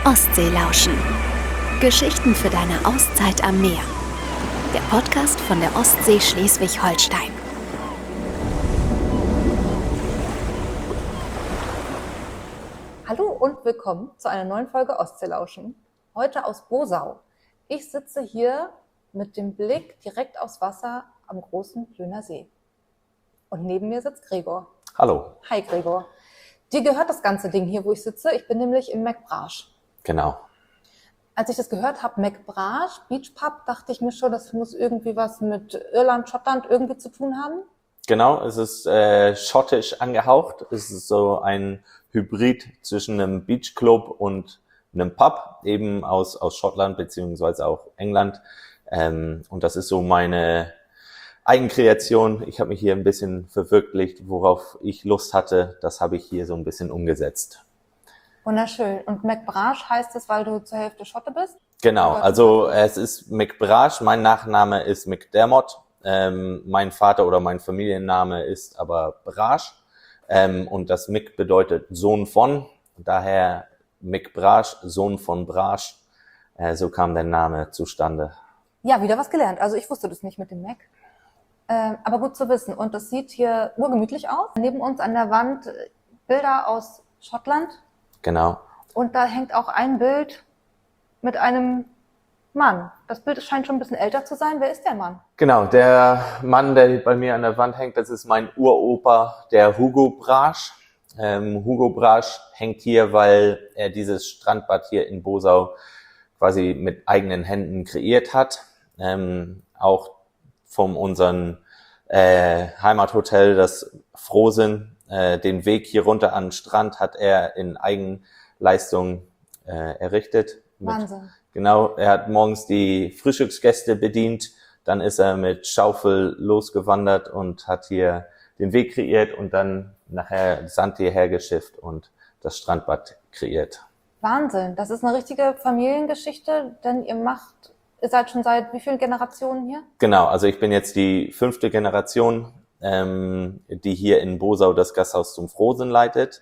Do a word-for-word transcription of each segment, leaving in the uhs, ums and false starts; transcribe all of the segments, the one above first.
Ostseelauschen. Geschichten für deine Auszeit am Meer. Der Podcast von der Ostsee Schleswig-Holstein. Hallo und willkommen zu einer neuen Folge Ostseelauschen. Heute aus Bosau. Ich sitze hier mit dem Blick direkt aufs Wasser am großen Plöner See. Und neben mir sitzt Gregor. Hallo. Hi Gregor. Dir gehört das ganze Ding hier, wo ich sitze. Ich bin nämlich im McBrach. Genau. Als ich das gehört habe, McBrach, Beach Pub, dachte ich mir schon, das muss irgendwie was mit Irland, Schottland irgendwie zu tun haben. Genau, es ist äh, schottisch angehaucht. Es ist so ein Hybrid zwischen einem Beachclub und einem Pub, eben aus aus Schottland beziehungsweise auch England. Ähm, und das ist so meine Eigenkreation. Ich habe mich hier ein bisschen verwirklicht, worauf ich Lust hatte. Das habe ich hier so ein bisschen umgesetzt. Wunderschön. Und McBrach heißt es, weil du zur Hälfte Schotte bist? Genau, also es ist McBrach, mein Nachname ist McDermott, ähm, mein Vater oder mein Familienname ist aber Brach, ähm, und das Mick bedeutet Sohn von, daher McBrach, Sohn von Brach, äh, so kam der Name zustande. Ja, wieder was gelernt. Also ich wusste das nicht mit dem Mac. Ähm, aber gut zu wissen. Und das sieht hier urgemütlich aus. Neben uns an der Wand Bilder aus Schottland. Genau. Und da hängt auch ein Bild mit einem Mann. Das Bild scheint schon ein bisschen älter zu sein. Wer ist der Mann? Genau, der Mann, der bei mir an der Wand hängt, das ist mein Uropa, der Hugo Brach. Ähm, Hugo Brach hängt hier, weil er dieses Strandbad hier in Bosau quasi mit eigenen Händen kreiert hat. Ähm, auch von unserem äh, Heimathotel, das Frohsinn, äh, den Weg hier runter an den Strand hat er in Eigenleistung äh, errichtet. Mit, Wahnsinn. Genau, er hat morgens die Frühstücksgäste bedient, dann ist er mit Schaufel losgewandert und hat hier den Weg kreiert und dann nachher Sand hierher geschifft und das Strandbad kreiert. Wahnsinn. Das ist eine richtige Familiengeschichte, denn ihr macht, ihr seid schon seit wie vielen Generationen hier? Genau, also ich bin jetzt die fünfte Generation, ähm, die hier in Bosau das Gasthaus zum Frohsinn leitet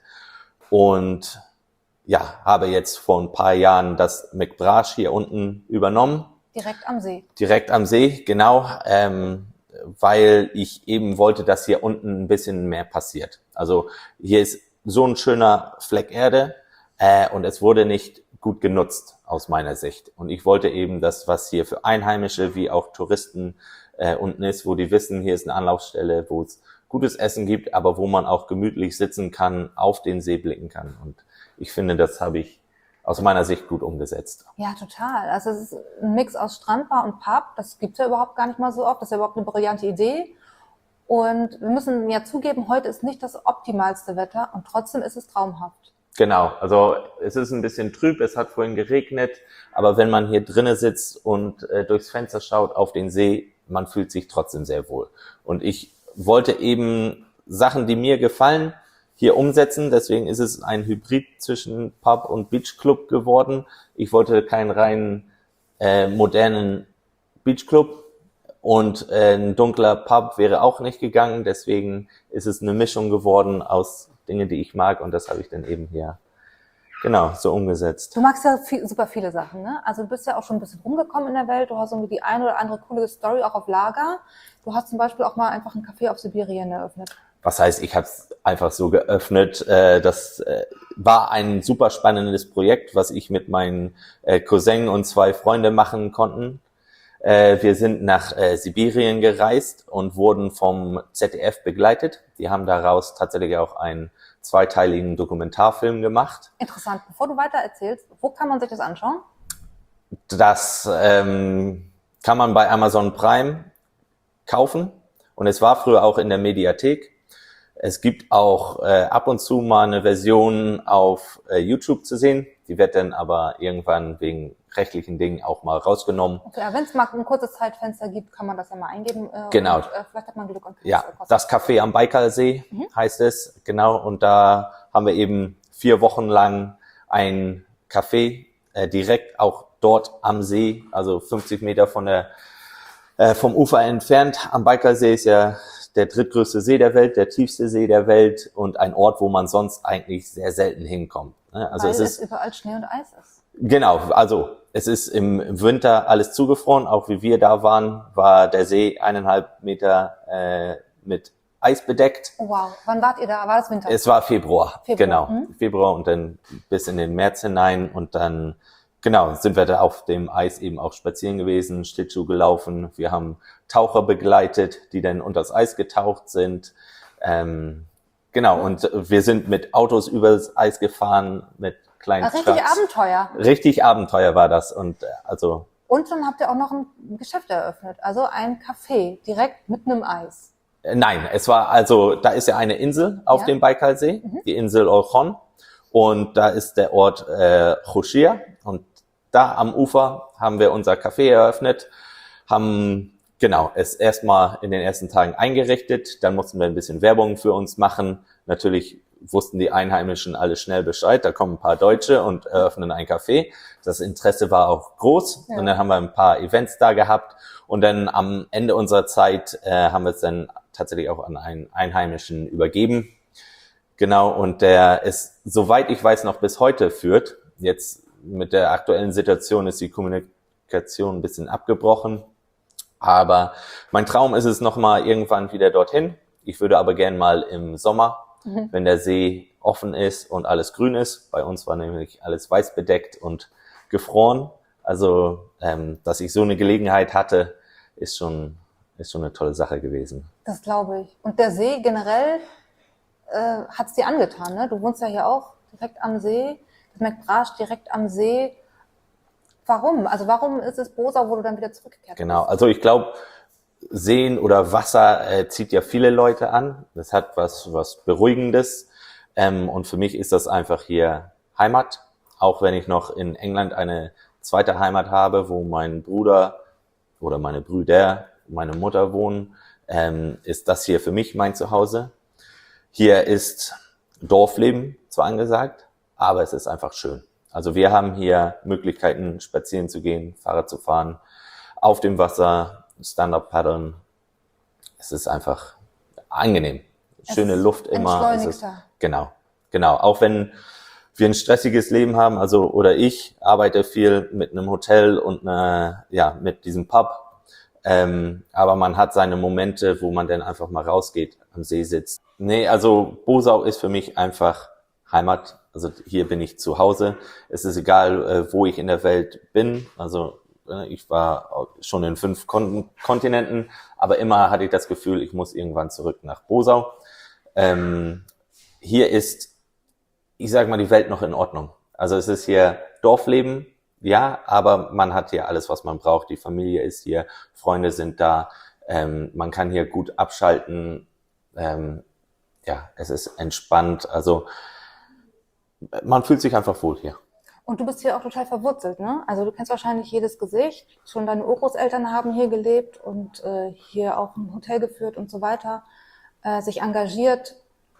und ja, habe jetzt vor ein paar Jahren das McBrach hier unten übernommen. Direkt am See. Direkt am See, genau, ähm, weil ich eben wollte, dass hier unten ein bisschen mehr passiert. Also hier ist so ein schöner Fleck Erde äh, und es wurde nicht gut genutzt aus meiner Sicht. Und ich wollte eben das, was hier für Einheimische wie auch Touristen äh, unten ist, wo die wissen, hier ist eine Anlaufstelle, wo es gutes Essen gibt, aber wo man auch gemütlich sitzen kann, auf den See blicken kann. Und ich finde, das habe ich aus meiner Sicht gut umgesetzt. Ja, total. Also es ist ein Mix aus Strandbar und Pub. Das gibt's ja überhaupt gar nicht mal so oft. Das ist ja überhaupt eine brillante Idee. Und wir müssen ja zugeben, heute ist nicht das optimalste Wetter und trotzdem ist es traumhaft. Genau, also es ist ein bisschen trüb, es hat vorhin geregnet, aber wenn man hier drinnen sitzt und äh, durchs Fenster schaut auf den See, man fühlt sich trotzdem sehr wohl. Und ich wollte eben Sachen, die mir gefallen, hier umsetzen, deswegen ist es ein Hybrid zwischen Pub und Beachclub geworden. Ich wollte keinen rein äh, modernen Beachclub und äh, ein dunkler Pub wäre auch nicht gegangen, deswegen ist es eine Mischung geworden aus Dinge, die ich mag, und das habe ich dann eben hier genau so umgesetzt. Du magst ja viel, super viele Sachen, ne? Also du bist ja auch schon ein bisschen rumgekommen in der Welt, du hast irgendwie die eine oder andere coole Story auch auf Lager. Du hast zum Beispiel auch mal einfach ein Café auf Sibirien eröffnet. Was heißt, ich habe es einfach so geöffnet. Das war ein super spannendes Projekt, was ich mit meinen Cousin und zwei Freunde machen konnten. Wir sind nach Sibirien gereist und wurden vom Z D F begleitet. Die haben daraus tatsächlich auch einen zweiteiligen Dokumentarfilm gemacht. Interessant. Bevor du weiter erzählst, wo kann man sich das anschauen? Das ähm, kann man bei Amazon Prime kaufen und es war früher auch in der Mediathek. Es gibt auch äh, ab und zu mal eine Version auf äh, YouTube zu sehen. Die wird dann aber irgendwann wegen rechtlichen Dingen auch mal rausgenommen. Okay, ja, wenn es mal ein kurzes Zeitfenster gibt, kann man das ja mal eingeben. Äh, genau. Und, äh, vielleicht hat man Glück und kann ja, es das Café am Baikalsee mhm. heißt es, genau. Und da haben wir eben vier Wochen lang ein Café äh, direkt auch dort am See, also fünfzig Meter von der äh, vom Ufer entfernt. Am Baikalsee ist ja der drittgrößte See der Welt, der tiefste See der Welt und ein Ort, wo man sonst eigentlich sehr selten hinkommt. Also Weil es ist es überall Schnee und Eis ist. Genau, also es ist im Winter alles zugefroren. Auch wie wir da waren, war der See eineinhalb Meter äh, mit Eis bedeckt. Oh, wow. Wann wart ihr da? War das Winter? Es war Februar, Februar. genau. Mhm. Februar und dann bis in den März hinein und dann, genau, sind wir da auf dem Eis eben auch spazieren gewesen, Schlittschuh gelaufen. Wir haben Taucher begleitet, die dann unters Eis getaucht sind. Ähm, genau, mhm. und wir sind mit Autos übers Eis gefahren, mit kleinen Also richtig Trucks. Abenteuer. Richtig Abenteuer war das und äh, also. Und dann habt ihr auch noch ein Geschäft eröffnet, also ein Café direkt mitten im Eis. Nein, es war also, da ist ja eine Insel auf Ja. dem Baikalsee, mhm. die Insel Olkhon. Und da ist der Ort äh, Khoshir. Und da am Ufer haben wir unser Café eröffnet, haben genau es erstmal in den ersten Tagen eingerichtet. Dann mussten wir ein bisschen Werbung für uns machen. Natürlich wussten die Einheimischen alle schnell Bescheid. Da kommen ein paar Deutsche und eröffnen ein Café. Das Interesse war auch groß. Ja. Und dann haben wir ein paar Events da gehabt. Und dann am Ende unserer Zeit äh, haben wir es dann tatsächlich auch an einen Einheimischen übergeben. Genau, und der ist, soweit ich weiß, noch bis heute führt. Jetzt mit der aktuellen Situation ist die Kommunikation ein bisschen abgebrochen. Aber mein Traum ist es nochmal irgendwann wieder dorthin. Ich würde aber gern mal im Sommer, mhm. wenn der See offen ist und alles grün ist. Bei uns war nämlich alles weiß bedeckt und gefroren. Also, ähm, dass ich so eine Gelegenheit hatte, ist schon, ist schon eine tolle Sache gewesen. Das glaube ich. Und der See generell äh, hat es dir angetan, ne? Du wohnst ja hier auch direkt am See. Das Mekbrasch direkt am See. Warum? Also warum ist es Bosau, wo du dann wieder zurückgekehrt bist? Genau, also ich glaube, Seen oder Wasser äh, zieht ja viele Leute an. Das hat was, was Beruhigendes. Ähm, und für mich ist das einfach hier Heimat. Auch wenn ich noch in England eine zweite Heimat habe, wo mein Bruder oder meine Brüder, meine Mutter wohnen, ähm, ist das hier für mich mein Zuhause. Hier ist Dorfleben zwar angesagt, aber es ist einfach schön. Also wir haben hier Möglichkeiten, spazieren zu gehen, Fahrrad zu fahren, auf dem Wasser, Stand-up paddeln. Es ist einfach angenehm. Schöne Luft immer. Es ist, genau, genau. Auch wenn wir ein stressiges Leben haben, also oder ich arbeite viel mit einem Hotel und eine, ja mit diesem Pub. Ähm, aber man hat seine Momente, wo man dann einfach mal rausgeht, am See sitzt. Nee, also Bosau ist für mich einfach Heimat. Also hier bin ich zu Hause. Es ist egal, äh, wo ich in der Welt bin. Also äh, ich war schon in fünf Kon- Kontinenten, aber immer hatte ich das Gefühl, ich muss irgendwann zurück nach Bosau. Ähm, hier ist, ich sage mal, die Welt noch in Ordnung. Also es ist hier Dorfleben, ja, aber man hat hier alles, was man braucht. Die Familie ist hier, Freunde sind da, ähm, man kann hier gut abschalten. Ähm, ja, es ist entspannt. Also man fühlt sich einfach wohl hier. Und du bist hier auch total verwurzelt, ne? Also du kennst wahrscheinlich jedes Gesicht. Schon deine Urgroßeltern haben hier gelebt und äh, hier auch ein Hotel geführt und so weiter. Äh, sich engagiert.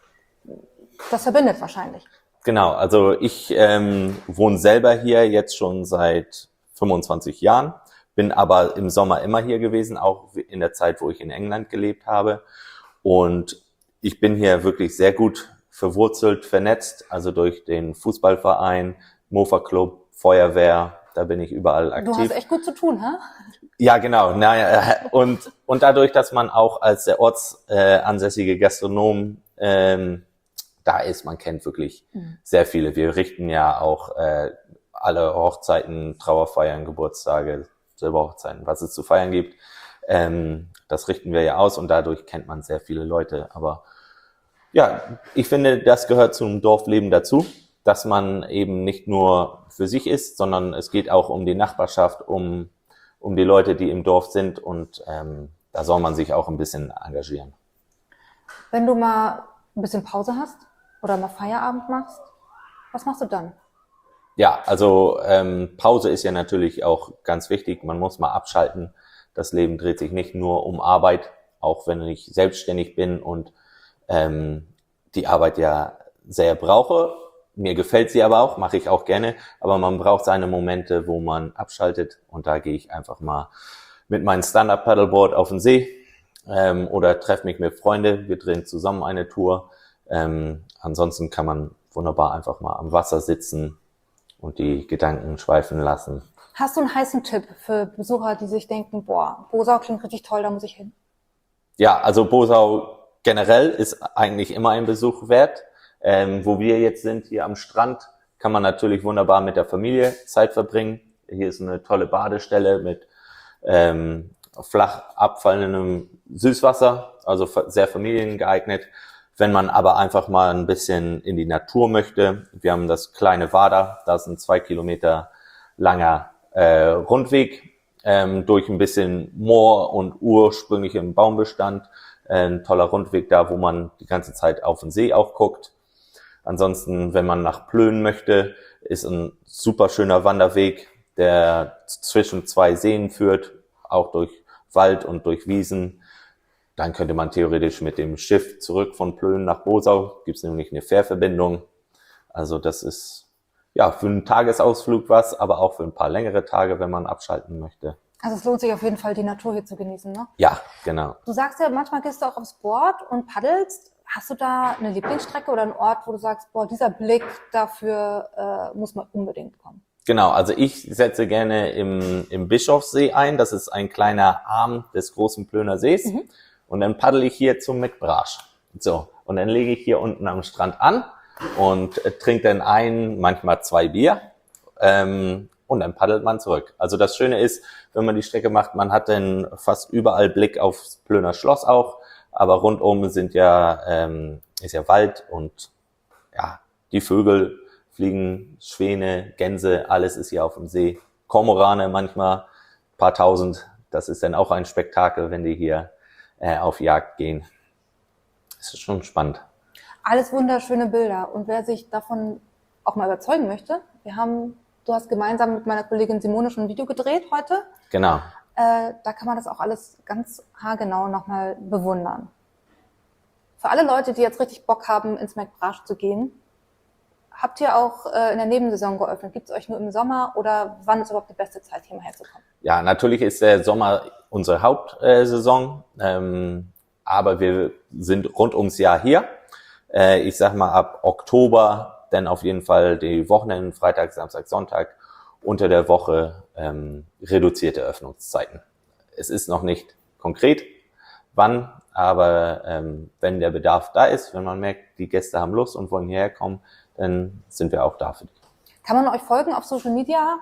Das verbindet wahrscheinlich. Genau, also ich ähm, wohne selber hier jetzt schon seit fünfundzwanzig Jahren, bin aber im Sommer immer hier gewesen, auch in der Zeit, wo ich in England gelebt habe. Und ich bin hier wirklich sehr gut verwurzelt, vernetzt, also durch den Fußballverein, Mofa-Club, Feuerwehr, da bin ich überall aktiv. Du hast echt gut zu tun, hä? Ja, genau. Naja, und, und dadurch, dass man auch als der ortsansässige Gastronom ähm, da ist, man kennt wirklich mhm. sehr viele. Wir richten ja auch äh, alle Hochzeiten, Trauerfeiern, Geburtstage, Silberhochzeiten, was es zu feiern gibt. Ähm, das richten wir ja aus und dadurch kennt man sehr viele Leute. Aber ja, ich finde, das gehört zum Dorfleben dazu, dass man eben nicht nur für sich ist, sondern es geht auch um die Nachbarschaft, um um die Leute, die im Dorf sind und ähm, da soll man sich auch ein bisschen engagieren. Wenn du mal ein bisschen Pause hast oder mal Feierabend machst, was machst du dann? Ja, also ähm, Pause ist ja natürlich auch ganz wichtig. Man muss mal abschalten. Das Leben dreht sich nicht nur um Arbeit, auch wenn ich selbstständig bin und ähm, die Arbeit ja sehr brauche. Mir gefällt sie aber auch, mache ich auch gerne. Aber man braucht seine Momente, wo man abschaltet. Und da gehe ich einfach mal mit meinem Stand-Up-Paddleboard auf den See. ähm, oder treffe mich mit Freunden. Wir drehen zusammen eine Tour. Ähm, ansonsten kann man wunderbar einfach mal am Wasser sitzen und die Gedanken schweifen lassen. Hast du einen heißen Tipp für Besucher, die sich denken, boah, Bosau klingt richtig toll, da muss ich hin? Ja, also Bosau generell ist eigentlich immer ein Besuch wert. Ähm, wo wir jetzt sind, hier am Strand, kann man natürlich wunderbar mit der Familie Zeit verbringen. Hier ist eine tolle Badestelle mit ähm, flach abfallendem Süßwasser, also sehr familiengeeignet. Wenn man aber einfach mal ein bisschen in die Natur möchte, wir haben das kleine Wader, da ist ein zwei Kilometer langer äh, Rundweg ähm, durch ein bisschen Moor und ursprünglichem Baumbestand. Äh, ein toller Rundweg da, wo man die ganze Zeit auf den See auch guckt. Ansonsten, wenn man nach Plön möchte, ist ein super schöner Wanderweg, der zwischen zwei Seen führt, auch durch Wald und durch Wiesen. Dann könnte man theoretisch mit dem Schiff zurück von Plön nach Bosau, gibt es nämlich eine Fährverbindung. Also das ist ja für einen Tagesausflug was, aber auch für ein paar längere Tage, wenn man abschalten möchte. Also es lohnt sich auf jeden Fall, die Natur hier zu genießen, ne? Ja, genau. Du sagst ja, manchmal gehst du auch aufs Board und paddelst. Hast du da eine Lieblingsstrecke oder einen Ort, wo du sagst, boah, dieser Blick, dafür äh, muss man unbedingt kommen? Genau, also ich setze gerne im, im Bischofssee ein. Das ist ein kleiner Arm des großen Plöner Sees. Mhm. Und dann paddel ich hier zum McBrasch. So, und dann lege ich hier unten am Strand an und äh, trinke dann ein, manchmal zwei Bier. Ähm, und dann paddelt man zurück. Also das Schöne ist, wenn man die Strecke macht, man hat dann fast überall Blick aufs Plöner Schloss auch. Aber rundum sind ja, ähm, ist ja Wald und ja, die Vögel fliegen, Schwäne, Gänse, alles ist hier auf dem See. Kormorane manchmal, paar tausend. Das ist dann auch ein Spektakel, wenn die hier äh, auf Jagd gehen. Das ist schon spannend. Alles wunderschöne Bilder. Und wer sich davon auch mal überzeugen möchte, wir haben, du hast gemeinsam mit meiner Kollegin Simone schon ein Video gedreht heute. Genau. Äh, da kann man das auch alles ganz haargenau nochmal bewundern. Für alle Leute, die jetzt richtig Bock haben, ins McBrasch zu gehen, habt ihr auch äh, in der Nebensaison geöffnet? Gibt es euch nur im Sommer oder wann ist überhaupt die beste Zeit, hier mal herzukommen? Ja, natürlich ist der Sommer unsere Hauptsaison, ähm, aber wir sind rund ums Jahr hier. Äh, ich sag mal ab Oktober, dann auf jeden Fall die Wochenenden, Freitag, Samstag, Sonntag, unter der Woche ähm, reduzierte Öffnungszeiten. Es ist noch nicht konkret, wann, aber ähm, wenn der Bedarf da ist, wenn man merkt, die Gäste haben Lust und wollen hierher kommen, dann sind wir auch da für die. Kann man euch folgen auf Social Media?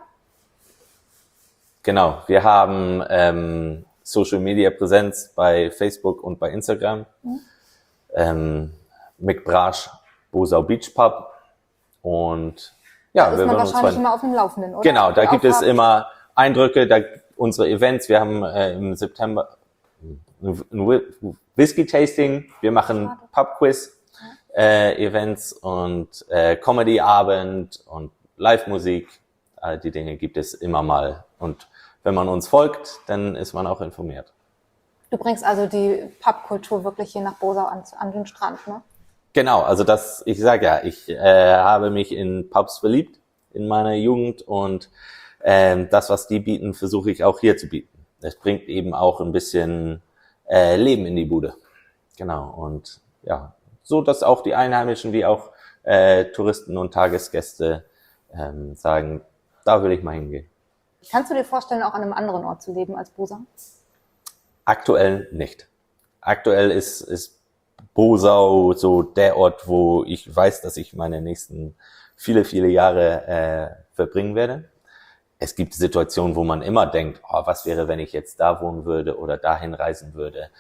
Genau, wir haben ähm, Social Media Präsenz bei Facebook und bei Instagram. Mhm. Ähm, McBrasch Bosau Beach Pub und ja, da ist wir man würden uns wahrscheinlich freuen. immer auf dem Laufenden, oder? Genau, da Ihr gibt es habt- immer Eindrücke, da unsere Events. Wir haben äh, im September ein Whisky-Tasting, wir machen Pub-Quiz äh, Events und äh, Comedy-Abend und Live-Musik. All die Dinge gibt es immer mal. Und wenn man uns folgt, dann ist man auch informiert. Du bringst also die Pubkultur wirklich hier nach Bosau an, an den Strand, ne? Genau, also das, ich sage ja, ich äh, habe mich in Pubs verliebt in meiner Jugend und ähm, das, was die bieten, versuche ich auch hier zu bieten. Es bringt eben auch ein bisschen äh, Leben in die Bude. Genau, und ja, so dass auch die Einheimischen wie auch äh, Touristen und Tagesgäste ähm, sagen, da will ich mal hingehen. Kannst du dir vorstellen, auch an einem anderen Ort zu leben als Bosau? Aktuell nicht. Aktuell ist, ist Bosau so der Ort, wo ich weiß, dass ich meine nächsten viele, viele Jahre äh, verbringen werde. Es gibt Situationen, wo man immer denkt, oh, was wäre, wenn ich jetzt da wohnen würde oder dahin reisen würde.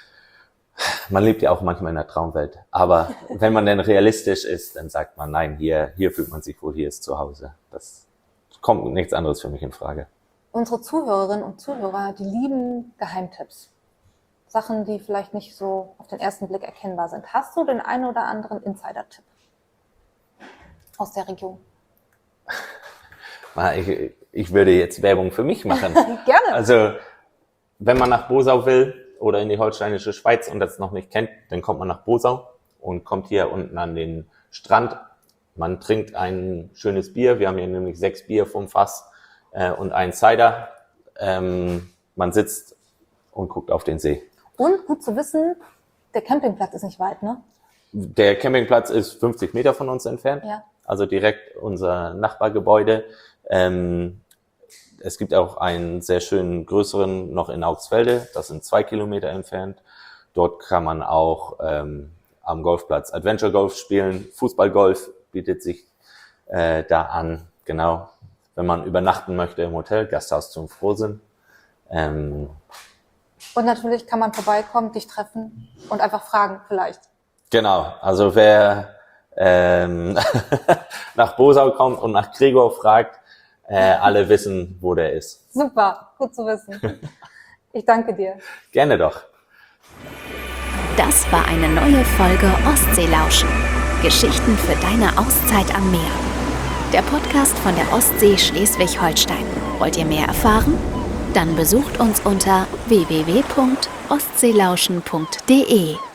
Man lebt ja auch manchmal in der Traumwelt. Aber wenn man denn realistisch ist, dann sagt man, nein, hier, hier fühlt man sich wohl, hier ist zu Hause. Das kommt nichts anderes für mich in Frage. Unsere Zuhörerinnen und Zuhörer, die lieben Geheimtipps. Sachen, die vielleicht nicht so auf den ersten Blick erkennbar sind. Hast du den einen oder anderen Insider-Tipp aus der Region? Ich, ich würde jetzt Werbung für mich machen. Gerne. Also, wenn man nach Bosau will oder in die holsteinische Schweiz und das noch nicht kennt, dann kommt man nach Bosau und kommt hier unten an den Strand. Man trinkt ein schönes Bier. Wir haben hier nämlich sechs Bier vom Fass äh, und einen Cider. Ähm, man sitzt und guckt auf den See. Und gut zu wissen, der Campingplatz ist nicht weit, ne? Der Campingplatz ist fünfzig Meter von uns entfernt, Ja. also direkt unser Nachbargebäude. Ähm, es gibt auch einen sehr schönen größeren noch in Augsfelde, das sind zwei Kilometer entfernt. Dort kann man auch ähm, am Golfplatz Adventure Golf spielen. Fußballgolf bietet sich äh, da an, genau. Wenn man übernachten möchte im Hotel, Gasthaus zum Frohsinn. Ähm, Und natürlich kann man vorbeikommen, dich treffen und einfach fragen vielleicht. Genau, also wer ähm, nach Bosau kommt und nach Gregor fragt, äh, alle wissen, wo der ist. Super, gut zu wissen. Ich danke dir. Gerne doch. Das war eine neue Folge Ostseelauschen. Geschichten für deine Auszeit am Meer. Der Podcast von der Ostsee Schleswig-Holstein. Wollt ihr mehr erfahren? Dann besucht uns unter w w w punkt ostseelauschen punkt d e.